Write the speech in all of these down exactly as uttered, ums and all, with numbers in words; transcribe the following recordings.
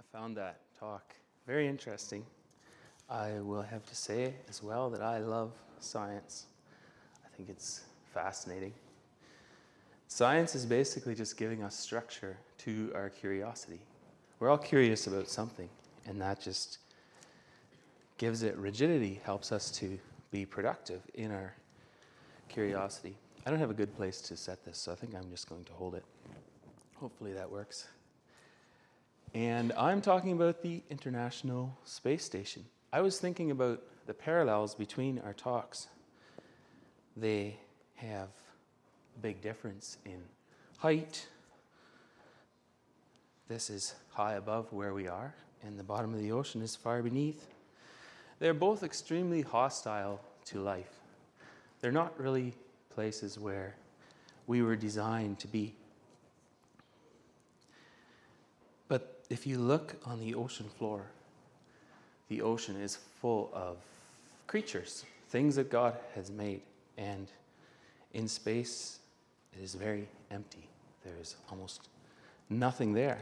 found that talk very interesting. I will have to say as well that I love science. I think it's fascinating. Science is basically just giving us structure to our curiosity. We're all curious about something, and that just gives it rigidity, helps us to be productive in our curiosity. I don't have a good place to set this, so I think I'm just going to hold it. Hopefully that works. And I'm talking about the International Space Station. I was thinking about the parallels between our talks. They have a big difference in height. This is high above where we are, and the bottom of the ocean is far beneath. They're both extremely hostile to life. They're not really places where we were designed to be. But if you look on the ocean floor, the ocean is full of creatures, things that God has made. And in space, it is very empty. There is almost nothing there.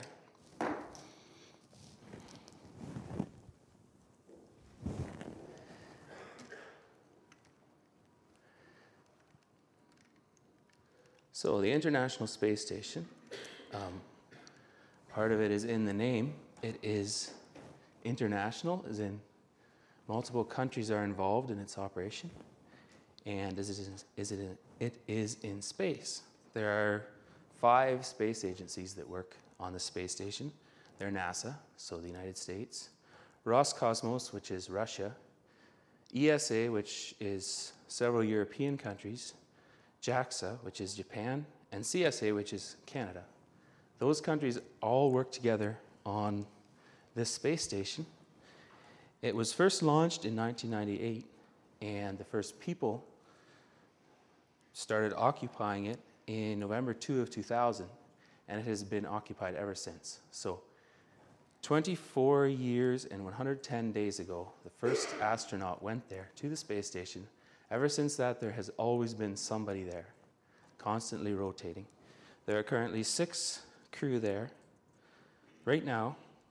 So the International Space Station, um, part of it is in the name. It is international, as in multiple countries are involved in its operation, and is it, in, is it, in, it is in space. There are five space agencies that work on the space station. They're NASA, so the United States, Roscosmos, which is Russia, E S A, which is several European countries, JAXA, which is Japan, and C S A, which is Canada. Those countries all work together on this space station. It was first launched in nineteen ninety-eight, and the first people started occupying it in November second of two thousand, and it has been occupied ever since. So twenty-four years and one hundred ten days ago, the first astronaut went there to the space station. Ever since that, there has always been somebody there, constantly rotating. There are currently six crew there right now.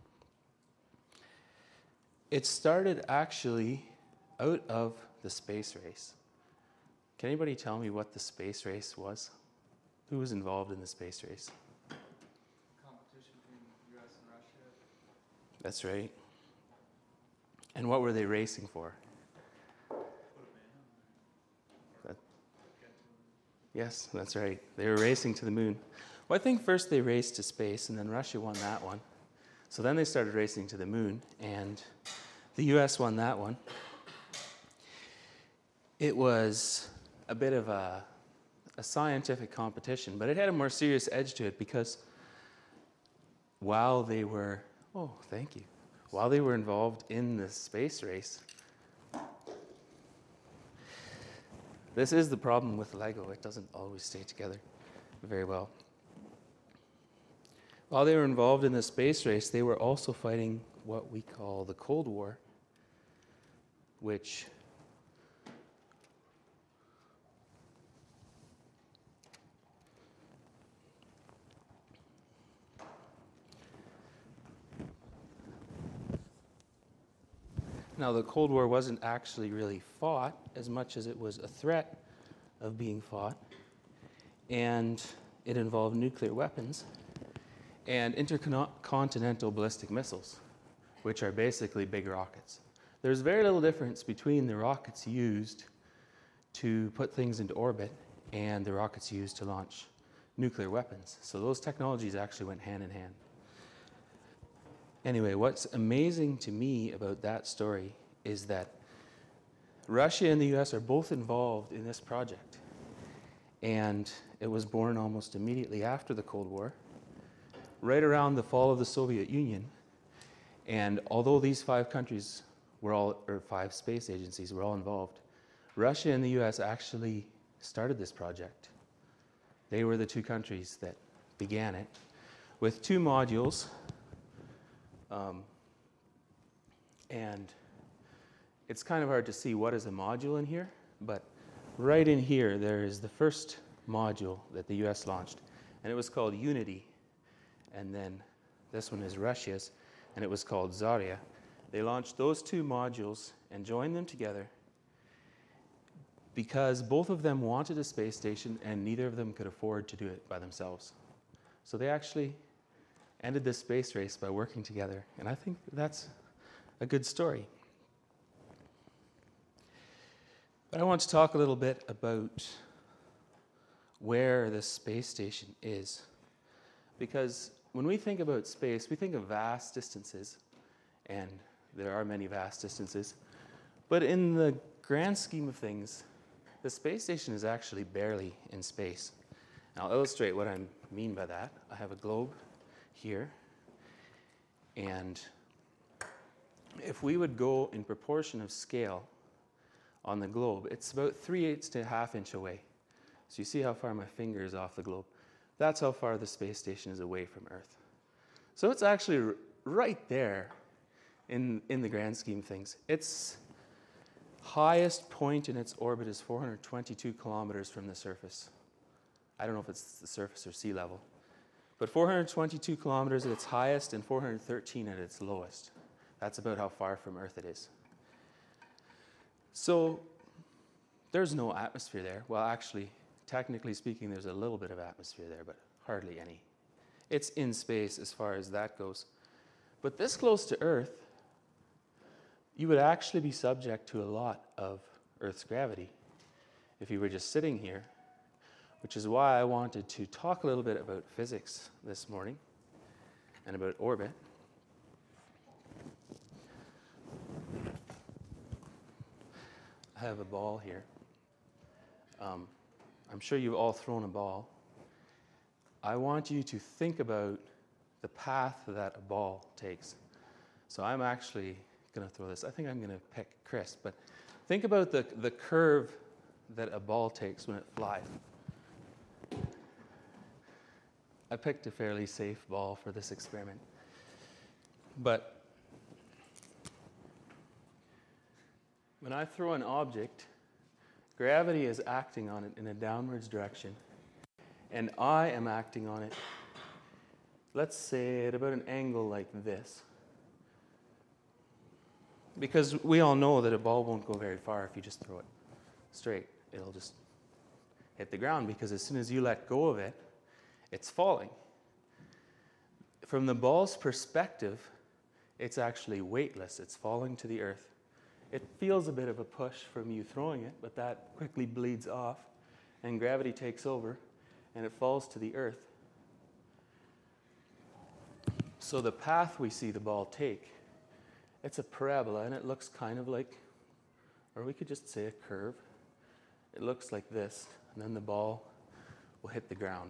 It started actually out of the space race. Can anybody tell me what the space race was? Who was involved in the space race? Competition between U S and Russia. That's right. And what were they racing for? That, yes, that's right. They were racing to the moon. Well, I think first they raced to space, and then Russia won that one. So then they started racing to the moon, and the U S won that one. It was a bit of a, a scientific competition, but it had a more serious edge to it because while they were, oh, thank you, while they were involved in the space race, this is the problem with Lego. It doesn't always stay together very well. While they were involved in the space race, they were also fighting what we call the Cold War, which now the Cold War wasn't actually really fought as much as it was a threat of being fought, and it involved nuclear weapons and intercontinental ballistic missiles, which are basically big rockets. There's very little difference between the rockets used to put things into orbit and the rockets used to launch nuclear weapons. So those technologies actually went hand in hand. Anyway, what's amazing to me about that story is that Russia and the U S are both involved in this project. And it was born almost immediately after the Cold War, right around the fall of the Soviet Union. And although these five countries were all, or five space agencies were all involved, Russia and the U S actually started this project. They were the two countries that began it with two modules. Um, and it's kind of hard to see what is a module in here, but right in here there is the first module that the U S launched, and it was called Unity. And then this one is Russia's, and it was called Zarya. They launched those two modules and joined them together because both of them wanted a space station and neither of them could afford to do it by themselves. So they actually ended this space race by working together, and I think that's a good story. But I want to talk a little bit about where the space station is. Because when we think about space, we think of vast distances, and there are many vast distances. But in the grand scheme of things, the space station is actually barely in space. And I'll illustrate what I mean by that. I have a globe here, and if we would go in proportion of scale on the globe, it's about three-eighths to a half inch away. So you see how far my finger is off the globe. That's how far the space station is away from Earth. So it's actually r- right there in, in the grand scheme of things. Its highest point in its orbit is four hundred twenty-two kilometers from the surface. I don't know if it's the surface or sea level. But four hundred twenty-two kilometers at its highest and four hundred thirteen at its lowest. That's about how far from Earth it is. So there's no atmosphere there. Well, actually, technically speaking, there's a little bit of atmosphere there, but hardly any. It's in space as far as that goes. But this close to Earth, you would actually be subject to a lot of Earth's gravity if you were just sitting here, which is why I wanted to talk a little bit about physics this morning and about orbit. I have a ball here. Um, I'm sure you've all thrown a ball. I want you to think about the path that a ball takes. So I'm actually going to throw this. I think I'm going to pick Chris, but think about the, the curve that a ball takes when it flies. I picked a fairly safe ball for this experiment. But when I throw an object, gravity is acting on it in a downwards direction, and I am acting on it, let's say at about an angle like this. Because we all know that a ball won't go very far if you just throw it straight. It'll just hit the ground, because as soon as you let go of it, it's falling. From the ball's perspective, it's actually weightless. It's falling to the earth. It feels a bit of a push from you throwing it, but that quickly bleeds off, and gravity takes over, and it falls to the earth. So the path we see the ball take, it's a parabola, and it looks kind of like, or we could just say a curve. It looks like this, and then the ball will hit the ground.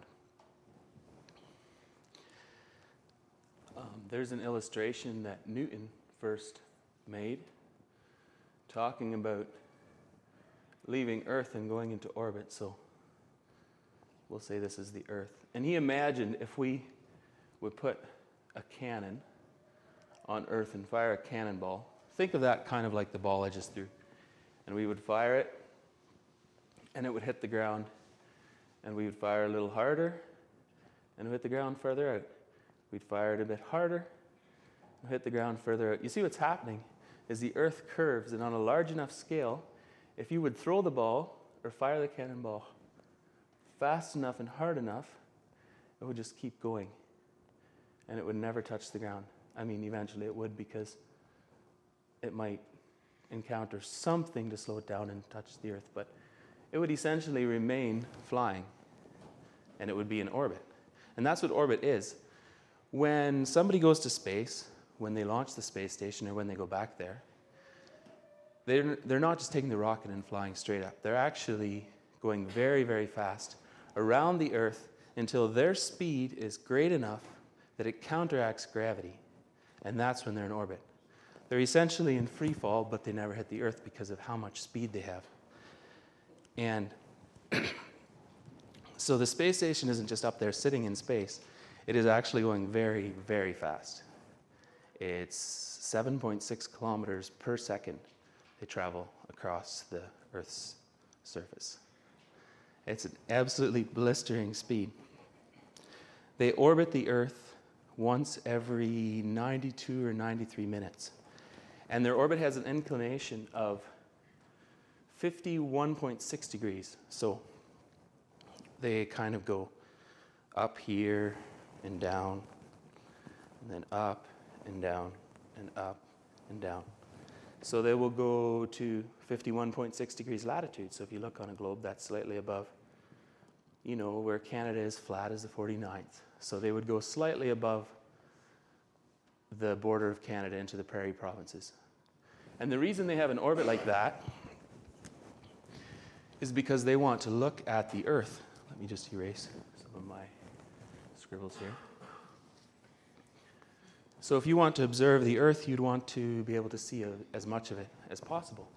Um, there's an illustration that Newton first made, talking about leaving Earth and going into orbit. So we'll say this is the Earth. And he imagined if we would put a cannon on Earth and fire a cannonball. Think of that kind of like the ball I just threw. And we would fire it, and it would hit the ground. And we would fire a little harder, and it would hit the ground further out. We'd fire it a bit harder, and hit the ground further out. You see what's happening is the Earth curves, and on a large enough scale, if you would throw the ball or fire the cannonball fast enough and hard enough, it would just keep going, and it would never touch the ground. I mean, eventually it would, because it might encounter something to slow it down and touch the Earth, but it would essentially remain flying, and it would be in orbit. And that's what orbit is. When somebody goes to space, when they launch the space station or when they go back there, they're, they're not just taking the rocket and flying straight up. They're actually going very, very fast around the Earth until their speed is great enough that it counteracts gravity. And that's when they're in orbit. They're essentially in free fall, but they never hit the Earth because of how much speed they have. And so the space station isn't just up there sitting in space. It is actually going very, very fast. It's seven point six kilometers per second they travel across the Earth's surface. It's an absolutely blistering speed. They orbit the Earth once every ninety-two or ninety-three minutes. And their orbit has an inclination of fifty-one point six degrees. So they kind of go up here and down, and then up and down and up and down. So they will go to fifty-one point six degrees latitude. So if you look on a globe, that's slightly above, you know, where Canada is flat as the forty-ninth. So they would go slightly above the border of Canada into the prairie provinces. And the reason they have an orbit like that is because they want to look at the Earth. Let me just erase some of my scribbles here. So if you want to observe the Earth, you'd want to be able to see a, as much of it as possible.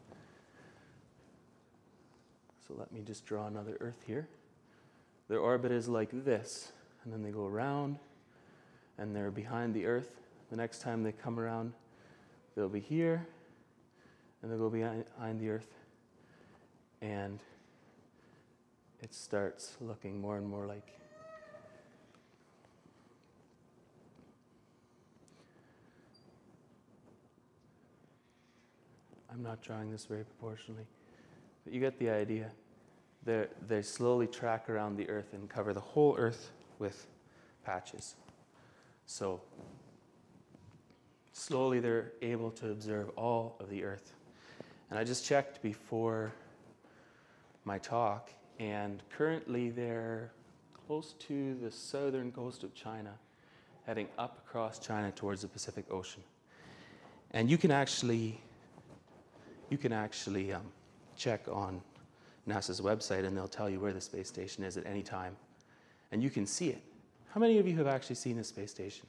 So let me just draw another Earth here. Their orbit is like this, and then they go around, and they're behind the Earth. The next time they come around, they'll be here, and they'll go behind, behind the Earth, and it starts looking more and more like I'm not drawing this very proportionally, but you get the idea. They're, they slowly track around the Earth and cover the whole Earth with patches. So slowly they're able to observe all of the Earth. And I just checked before my talk, and currently they're close to the southern coast of China, heading up across China towards the Pacific Ocean. And you can actually You can actually um, check on NASA's website, and they'll tell you where the space station is at any time. And you can see it. How many of you have actually seen the space station?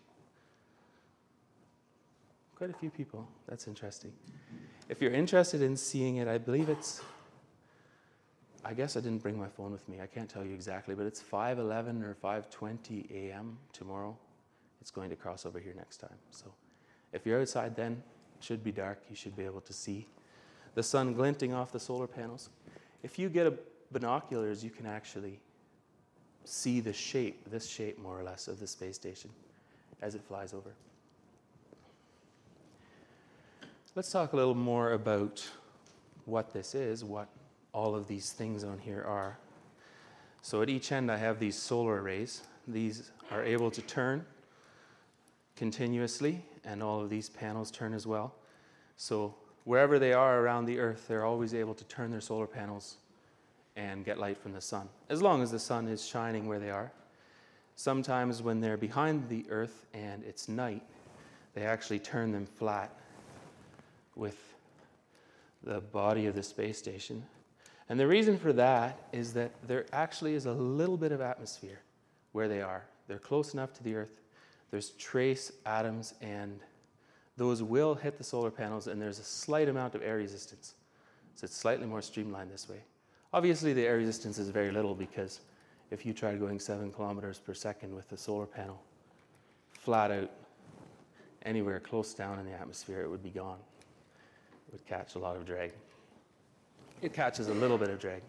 Quite a few people. That's interesting. If you're interested in seeing it, I believe it's, I guess I didn't bring my phone with me. I can't tell you exactly, but it's five eleven or five twenty a.m. tomorrow. It's going to cross over here next time. So if you're outside then, it should be dark. You should be able to see the sun glinting off the solar panels. If you get a binoculars, you can actually see the shape, this shape more or less, of the space station as it flies over. Let's talk a little more about what this is, what all of these things on here are. So at each end I have these solar arrays. These are able to turn continuously, and all of these panels turn as well. So wherever they are around the Earth, they're always able to turn their solar panels and get light from the sun, as long as the sun is shining where they are. Sometimes when they're behind the Earth and it's night, they actually turn them flat with the body of the space station. And the reason for that is that there actually is a little bit of atmosphere where they are. They're close enough to the Earth. There's trace atoms, and those will hit the solar panels, and there's a slight amount of air resistance. So it's slightly more streamlined this way. Obviously, the air resistance is very little, because if you tried going seven kilometers per second with the solar panel flat out anywhere close down in the atmosphere, it would be gone. It would catch a lot of drag. It catches a little bit of drag.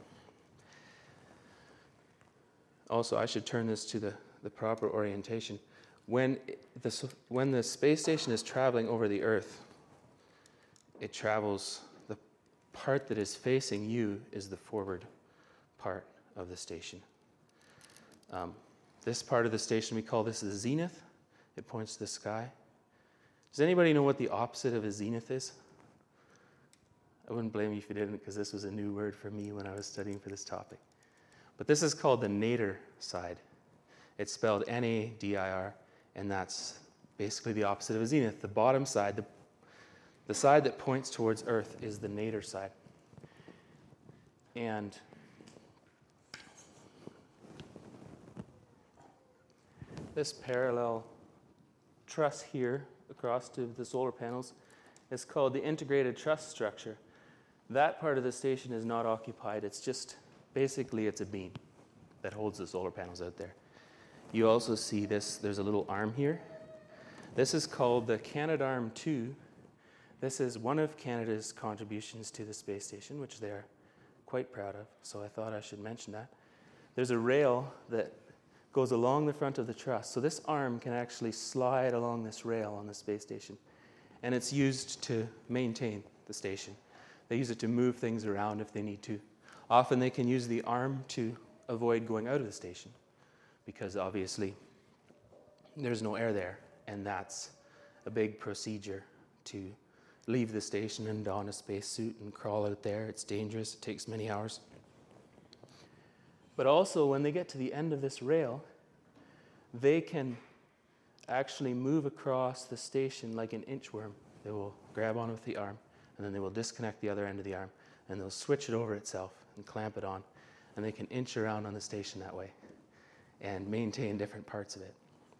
Also, I should turn this to the, the proper orientation. When the, when the space station is traveling over the Earth, it travels, the part that is facing you is the forward part of the station. Um, this part of the station, we call this the zenith. It points to the sky. Does anybody know what the opposite of a zenith is? I wouldn't blame you if you didn't, because this was a new word for me when I was studying for this topic. But this is called the nadir side. It's spelled N A D I R, and that's basically the opposite of a zenith. The bottom side, the, the side that points towards Earth, is the nadir side. And this parallel truss here across to the solar panels is called the integrated truss structure. That part of the station is not occupied. It's just, basically it's a beam that holds the solar panels out there. You also see this, there's a little arm here. This is called the Canadarm two. This is one of Canada's contributions to the space station, which they are quite proud of, so I thought I should mention that. There's a rail that goes along the front of the truss. So this arm can actually slide along this rail on the space station. And it's used to maintain the station. They use it to move things around if they need to. Often they can use the arm to avoid going out of the station, because obviously there's no air there, and that's a big procedure to leave the station and don a spacesuit and crawl out there. It's dangerous. It takes many hours. But also, when they get to the end of this rail, they can actually move across the station like an inchworm. They will grab on with the arm, and then they will disconnect the other end of the arm, and they'll switch it over itself and clamp it on, and they can inch around on the station that way and maintain different parts of it.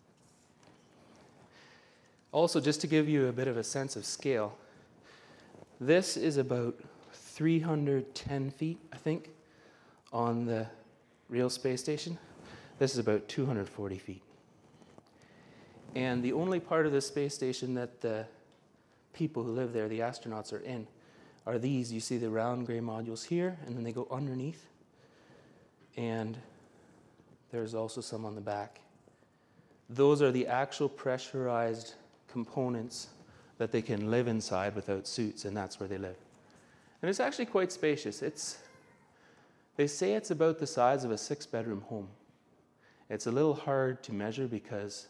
Also, just to give you a bit of a sense of scale, this is about three hundred ten feet, I think, on the real space station. This is about two hundred forty feet. And the only part of the space station that the people who live there, the astronauts, are in, are these. You see the round gray modules here, and then they go underneath. And there's also some on the back. Those are the actual pressurized components that they can live inside without suits, and that's where they live. And it's actually quite spacious. It's, they say it's about the size of a six-bedroom home. It's a little hard to measure because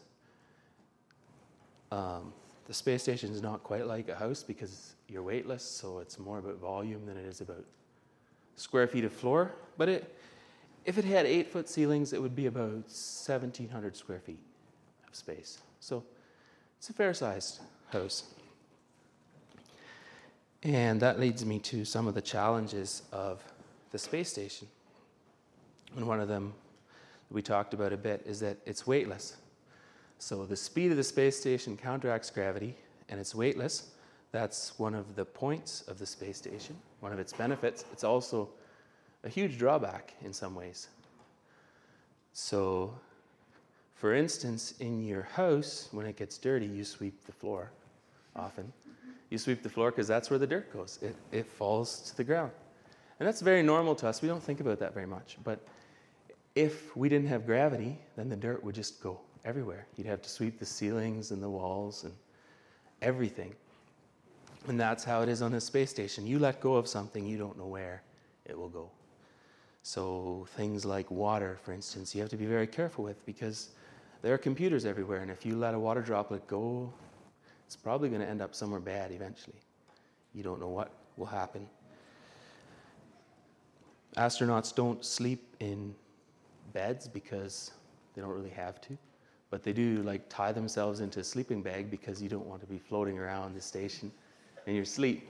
um, the space station is not quite like a house because you're weightless, so it's more about volume than it is about square feet of floor. But it, if it had eight-foot ceilings, it would be about seventeen hundred square feet of space. So it's a fair-sized house. And that leads me to some of the challenges of the space station. And one of them that we talked about a bit is that it's weightless. So the speed of the space station counteracts gravity, and it's weightless. That's one of the points of the space station, one of its benefits. It's also a huge drawback in some ways. So, for instance, in your house, when it gets dirty, you sweep the floor often. You sweep the floor because that's where the dirt goes. It, it falls to the ground. And that's very normal to us. We don't think about that very much. But if we didn't have gravity, then the dirt would just go everywhere. You'd have to sweep the ceilings and the walls and everything. And that's how it is on the space station. You let go of something, you don't know where it will go. So things like water, for instance, you have to be very careful with because there are computers everywhere, and if you let a water droplet go, it's probably going to end up somewhere bad eventually. You don't know what will happen. Astronauts don't sleep in beds because they don't really have to, but they do like tie themselves into a sleeping bag because you don't want to be floating around the station in your sleep.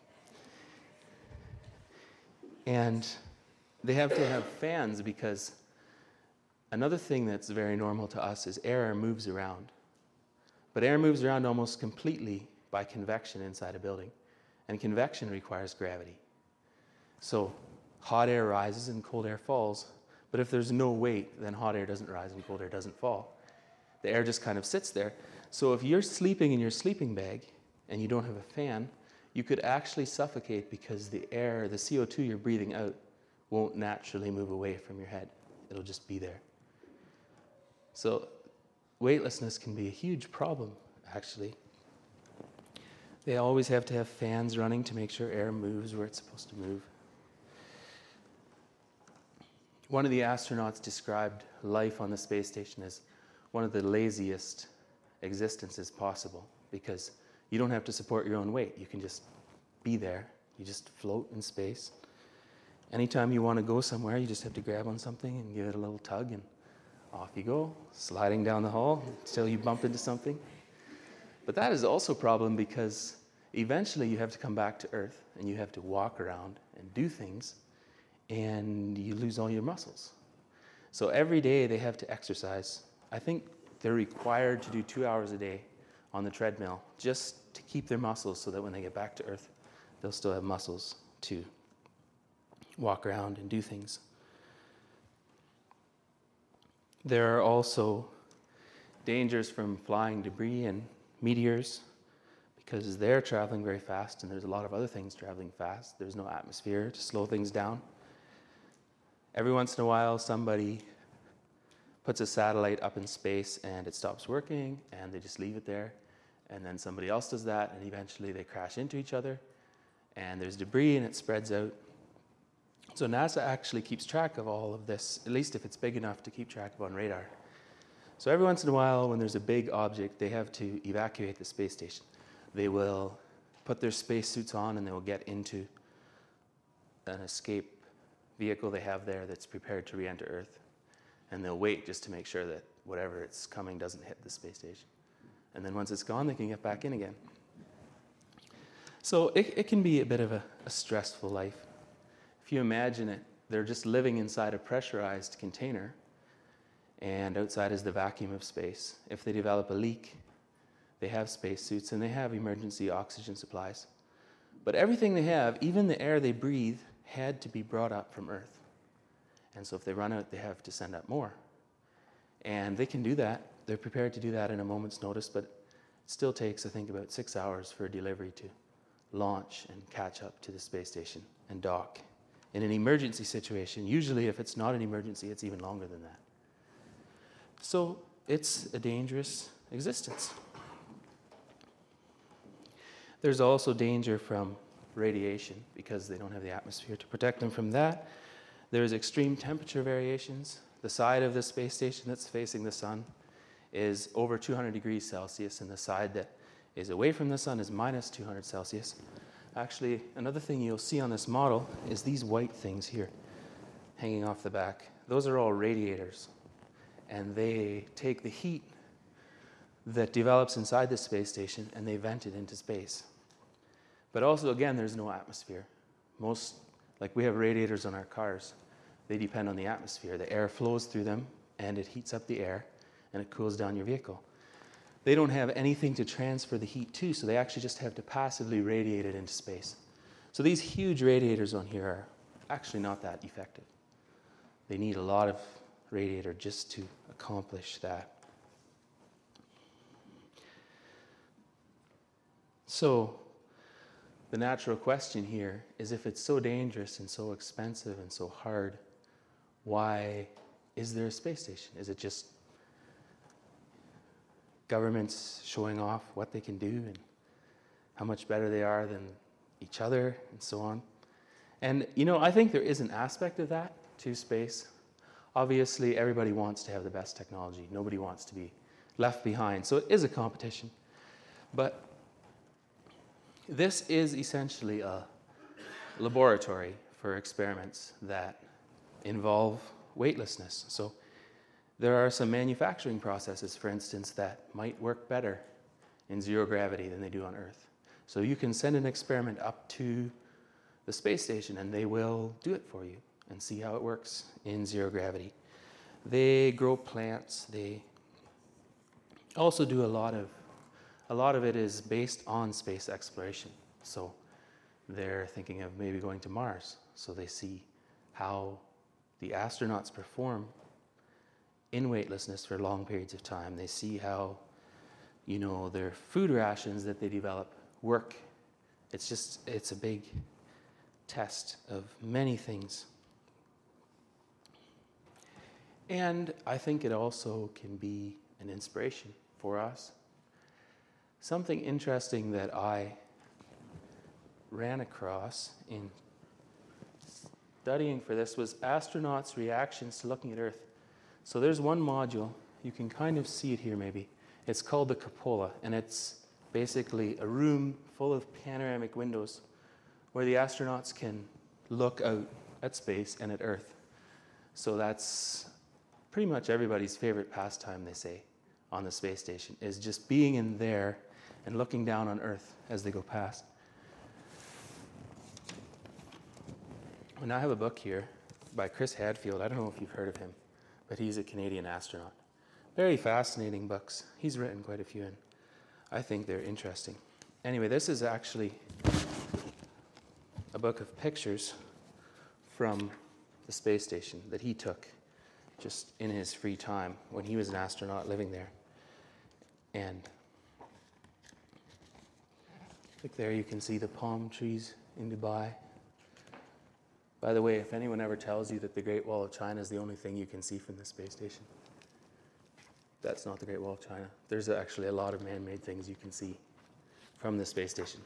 And they have to have fans because another thing that's very normal to us is air moves around. But air moves around almost completely by convection inside a building. And convection requires gravity. So hot air rises and cold air falls. But if there's no weight, then hot air doesn't rise and cold air doesn't fall. The air just kind of sits there. So if you're sleeping in your sleeping bag and you don't have a fan, you could actually suffocate because the air, the C O two you're breathing out, won't naturally move away from your head. It'll just be there. So weightlessness can be a huge problem, actually. They always have to have fans running to make sure air moves where it's supposed to move. One of the astronauts described life on the space station as one of the laziest existences possible because you don't have to support your own weight. You can just be there. You just float in space. Anytime you want to go somewhere, you just have to grab on something and give it a little tug, and off you go, sliding down the hall until you bump into something. But that is also a problem because eventually you have to come back to Earth and you have to walk around and do things, and you lose all your muscles. So every day they have to exercise. I think they're required to do two hours a day on the treadmill just to keep their muscles so that when they get back to Earth, they'll still have muscles to walk around and do things. There are also dangers from flying debris and meteors because they're traveling very fast and there's a lot of other things traveling fast. There's no atmosphere to slow things down. Every once in a while, somebody puts a satellite up in space and it stops working and they just leave it there. And then somebody else does that and eventually they crash into each other and there's debris and it spreads out. So NASA actually keeps track of all of this, at least if it's big enough to keep track of on radar. So every once in a while when there's a big object, they have to evacuate the space station. They will put their spacesuits on and they will get into an escape vehicle they have there that's prepared to re-enter Earth. And they'll wait just to make sure that whatever it's coming doesn't hit the space station. And then once it's gone, they can get back in again. So it, it can be a bit of a, a stressful life. If you imagine it, they're just living inside a pressurized container, and outside is the vacuum of space. If they develop a leak, they have spacesuits and they have emergency oxygen supplies. But everything they have, even the air they breathe, had to be brought up from Earth. And so if they run out, they have to send up more. And they can do that. They're prepared to do that in a moment's notice, but it still takes, I think, about six hours for a delivery to launch and catch up to the space station and dock. In an emergency situation, usually if it's not an emergency, it's even longer than that. So it's a dangerous existence. There's also danger from radiation because they don't have the atmosphere to protect them from that. There's extreme temperature variations. The side of the space station that's facing the sun is over two hundred degrees Celsius, and the side that is away from the sun is minus two hundred Celsius. Actually, another thing you'll see on this model is these white things here hanging off the back. Those are all radiators, and they take the heat that develops inside the space station and they vent it into space. But also, again, there's no atmosphere. Most, like we have radiators on our cars, they depend on the atmosphere. The air flows through them and it heats up the air and it cools down your vehicle. They don't have anything to transfer the heat to, so they actually just have to passively radiate it into space. So these huge radiators on here are actually not that effective. They need a lot of radiator just to accomplish that. So the natural question here is, if it's so dangerous and so expensive and so hard, why is there a space station? Is it just governments showing off what they can do and how much better they are than each other and so on? And, you know, I think there is an aspect of that to space. Obviously, everybody wants to have the best technology. Nobody wants to be left behind. So it is a competition. But this is essentially a laboratory for experiments that involve weightlessness. So there are some manufacturing processes, for instance, that might work better in zero gravity than they do on Earth. So you can send an experiment up to the space station and they will do it for you and see how it works in zero gravity. They grow plants. They also do a lot of, a lot of it is based on space exploration. So they're thinking of maybe going to Mars. So they see how the astronauts perform in weightlessness for long periods of time. They see how, you know, their food rations that they develop work. It's just, it's a big test of many things. And I think it also can be an inspiration for us. Something interesting that I ran across in studying for this was astronauts' reactions to looking at Earth. So there's one module, you can kind of see it here maybe. It's called the cupola, and it's basically a room full of panoramic windows where the astronauts can look out at space and at Earth. So that's pretty much everybody's favorite pastime, they say, on the space station, is just being in there and looking down on Earth as they go past. And I have a book here by Chris Hadfield. I don't know if you've heard of him, but he's a Canadian astronaut. Very fascinating books. He's written quite a few, and I think they're interesting. Anyway, this is actually a book of pictures from the space station that he took just in his free time when he was an astronaut living there. And look there, you can see the palm trees in Dubai. By the way, if anyone ever tells you that the Great Wall of China is the only thing you can see from the space station, that's not the Great Wall of China. There's actually a lot of man-made things you can see from the space station.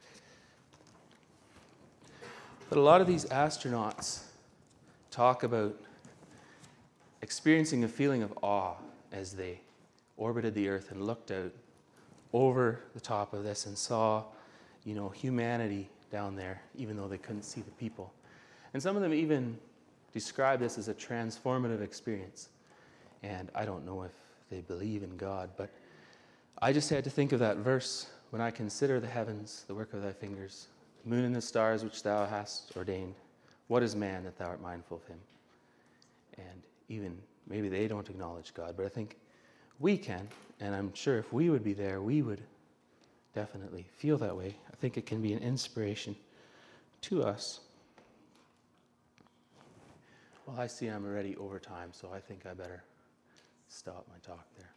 But a lot of these astronauts talk about experiencing a feeling of awe as they orbited the Earth and looked out over the top of this and saw, you know, humanity down there, even though they couldn't see the people. And some of them even describe this as a transformative experience. And I don't know if they believe in God, but I just had to think of that verse, when I consider the heavens, the work of thy fingers, the moon and the stars which thou hast ordained. What is man that thou art mindful of him? And even maybe they don't acknowledge God, but I think we can, and I'm sure if we would be there, we would definitely feel that way. I think it can be an inspiration to us. Well, I see I'm already over time, so I think I better stop my talk there.